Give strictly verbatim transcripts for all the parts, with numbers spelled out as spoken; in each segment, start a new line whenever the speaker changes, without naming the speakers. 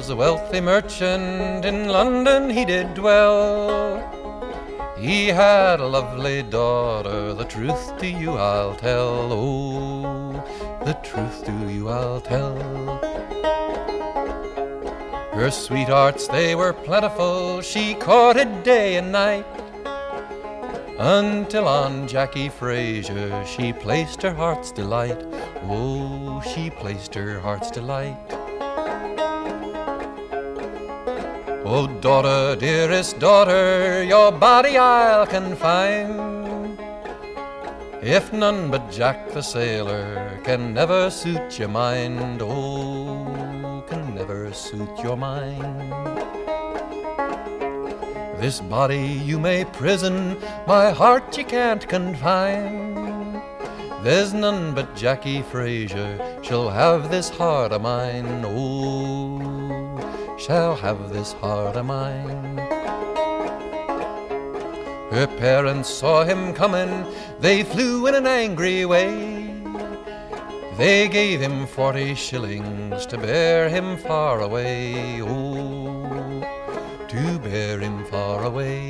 was a wealthy merchant, in London he did dwell. He had a lovely daughter, the truth to you I'll tell, oh, the truth to you I'll tell. Her sweethearts, they were plentiful, she courted day and night, until on Jackie Fraser she placed her heart's delight, oh, she placed her heart's delight. Oh, daughter, dearest daughter, your body I'll confine, if none but Jack the sailor can never suit your mind, oh, can never suit your mind. This body you may prison, my heart you can't confine. There's none but Jackie Fraser shall have this heart of mine, oh, shall have this heart of mine. Her parents saw him coming, they flew in an angry way. They gave him forty shillings to bear him far away, oh, to bear him far away.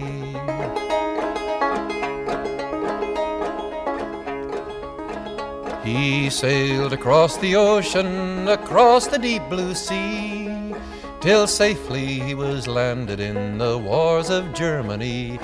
He sailed across the ocean, across the deep blue sea, till safely he was landed in the wars of Germany,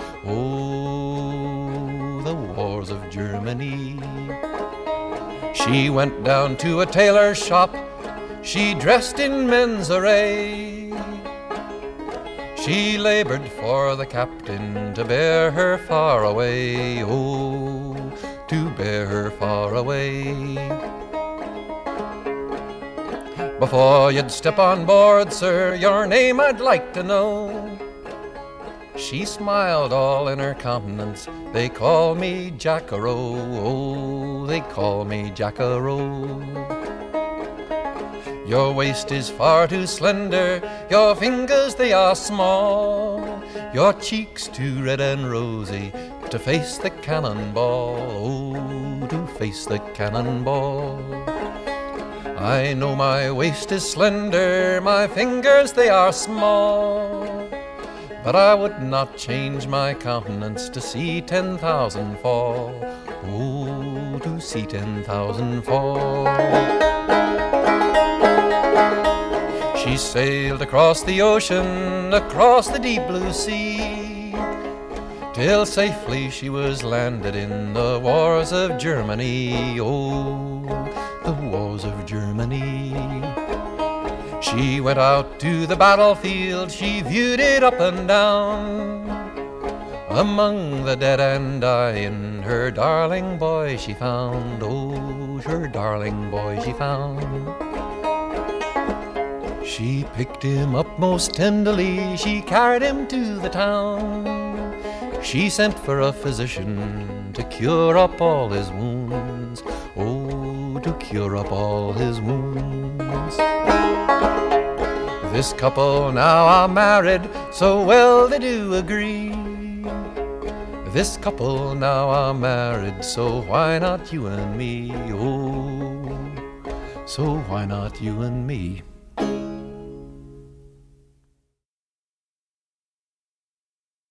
oh, the wars of Germany. She went down to a tailor's shop, she dressed in men's array. She labored for the captain to bear her far away, oh, to bear her far away. Before you'd step on board, sir, your name I'd like to know. She smiled all in her countenance, they call me Jack-a-row, oh, they call me Jack-a-row. Your waist is far too slender, your fingers they are small, your cheeks too red and rosy to face the cannonball, oh, to face the cannonball. I know my waist is slender, my fingers they are small, but I would not change my countenance to see ten thousand fall, oh, to see ten thousand fall. She sailed across the ocean, across the deep blue sea, till safely she was landed in the wars of Germany, oh, the wars of Germany. She went out to the battlefield, she viewed it up and down. Among the dead and dying, her darling boy she found, oh, her darling boy she found. She picked him up most tenderly, she carried him to the town. She sent for a physician to cure up all his wounds, oh, to cure up all his wounds. This couple now are married, so well they do agree. This couple now are married, so why not you and me, oh, so why not you and me?